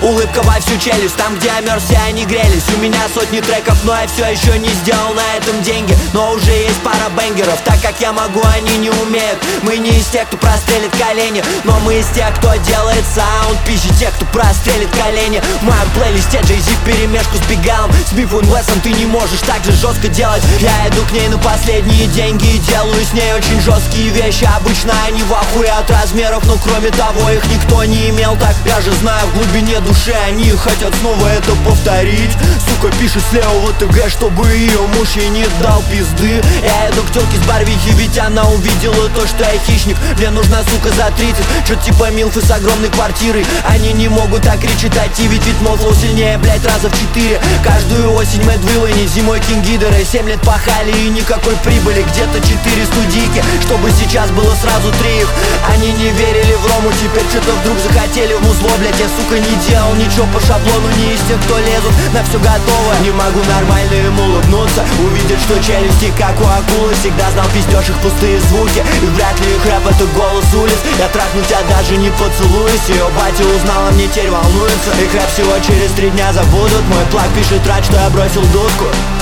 улыбка во всю челюсть. Там, где я мерз, все они грелись. У меня сотни треков, но я все еще не сделал на этом деньги. Но уже есть пара бенгеров, так как я могу, они не умеют. Мы не из тех, кто прострелит колени, но мы из тех, кто делает саунд. Пищи тех, кто прострелит колени. В моем плейлисте Jay-Z вперемешку с Бигалом. С Бифом Вессом ты не можешь так же жестко делать. Я иду к ней на последние деньги и делаю с ней очень жесткие вещи. Обычно они в ахуе от размеров, но кроме того их никто не имел. Так я же знаю, в глубине души они хотят снова это повторить. Сука пишет слева в ТГ, чтобы ее муж ей не дал пизды. Я иду к тёлке с Барвихи, ведь она увидела то, что я хищник. Мне нужна сука за 30, чё типа милфы с огромной квартирой. Они не могут так речитативить, ведь мой флоу сильнее, блять, раза в 4. Каждую осень Мэтт Виллани, зимой Кинг Гидера. 7 лет пахали и никакой прибыли. Где-то 4 студийки, чтобы сейчас было сразу 3 их. Они не верили в Рому, теперь что-то вдруг захотели в музло. Блять, я, сука, не делал ничего по шаблону, не из тех, кто лезут на все готовое. Не могу нормально им улыбнуться, увидеть, что челюсти как у акулы. Всегда знал, пиздешь их пустые звуки, и вряд ли их рэп это голос улиц. Я трахну тебя даже не поцелуюсь. Ее батя узнала, мне теперь волнуется. Их рэп всего через 3 дня забудут. Мой плаг пишет рад, что я бросил дудку.